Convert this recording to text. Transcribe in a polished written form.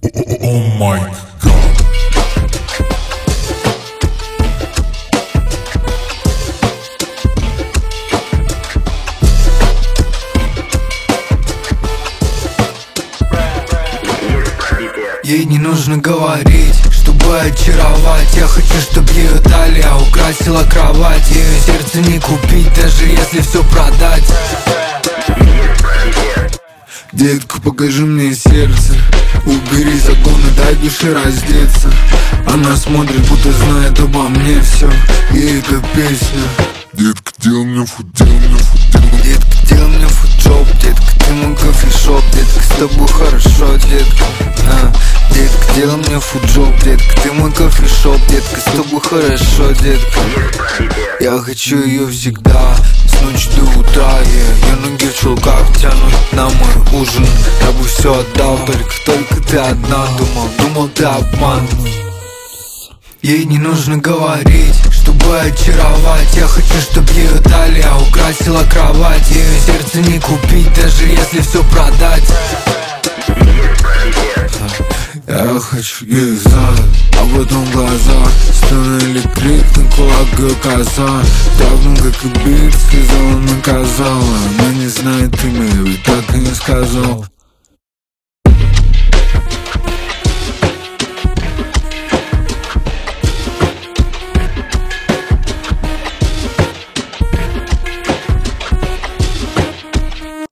О май гад. Ей не нужно говорить, чтобы очаровать. Я хочу, чтобы ее талия украсила кровать. Ее сердце не купить, даже если все продать. Детка, покажи мне сердце. Убери законы, дай душе раздеться. Она смотрит, будто знает обо мне все. И эта песня. Детка, делай мне фут, делай мне фут, делай мне. Детка, делай мне фуджоп. Детка, ты мой кофешоп. Детка, с тобой хорошо, детка. Детка, делай мне фуджоп. Детка, ты мой кофешоп. Детка, с тобой хорошо, детка. Я хочу ее всегда, с ночи до утра. Ее ноги в чулках тянут на мой ужин. Я бы все отдал, только ты одна. Думал ты обманул. Ей не нужно говорить, чтобы очаровать. Я хочу, чтобы ее талия украсила кровать. Ее сердце не купить, даже если все продать. Я хочу их знать, а потом глаза становились крик на кулак и коза. Давно как и бит, сказала, наказала. Она не знает имя, ведь так и не сказал.